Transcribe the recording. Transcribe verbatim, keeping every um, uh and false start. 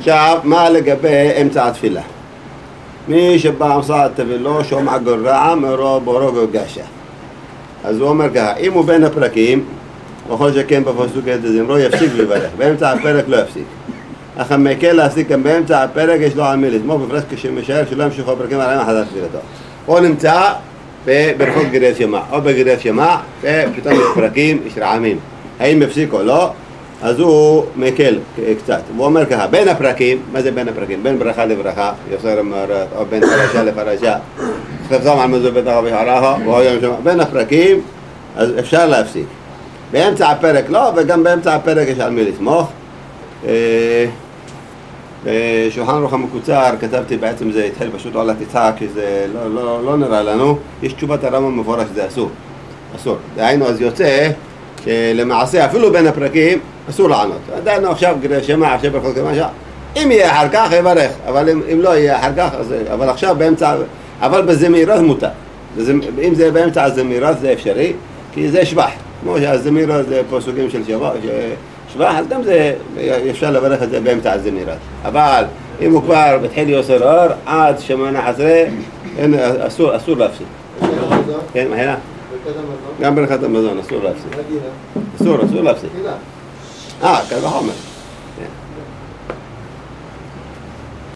עכשיו, מה לגבי אמצע התפילה? מי שבא מסע תפילו שומע גרעה מרוב בורג וגשה. אז הוא אומר ככה, אם הוא בין הפרקים, בכל שכן בפסוק זמרו יפסיק לברך, באמצע הפרק לא יפסיק. אך המקל להפסיק גם באמצע הפרק יש לו על מי לזמור בפרס כשמשער שלא ימשיכו הפרקים עליהם אחת תפילתו. או נמצא בברכות גריעת שמע, או בגריעת שמע, ופתאום יש פרקים, יש רעמים. האם יפסיק או לא? אז הוא מקל קצת. הוא אומר ככה, בין הפרקים, מה זה בין הפרקים? בין ברכה לברכה, יוסר אמרת, או בין פרשה לפרשה, חפזום על מזו בטח ובחרחה, בין הפרקים, אז אפשר להפסיק. באמצע הפרק לא, וגם באמצע הפרק יש על מי לסמוך. בשולחן ערוך המקוצר כתבתי בעצם זה התחיל פשוט עולת יצחק, שזה לא, לא, לא נראה לנו. יש תשובת הרמב"ם מפורש שזה אסור. אסור. דהיינו אז יוצא שלמעשה אפילו בין הפרקים אסור לענות. עדיין עכשיו גריעת שמע, עכשיו ברכות כמשהו. אם יהיה אחר כך יברך, אבל אם, אם לא יהיה אחר כך, אז, אבל עכשיו באמצע, אבל בזמירות מותר. אם זה באמצע הזמירות זה אפשרי, כי זה שבח. כמו שהזמירות זה פסוקים של שבח, שבח, אז גם זה, אפשר לברך את זה באמצע הזמירות. אבל אם הוא כבר בתחיל יוסר אור, עד שמונה עשרה, אסור, אסור להפסיק. כן, מהירה? גם ברכת המזון, אסור להפסיק. אסור, אסור להפסיק. אה, קל וחומר.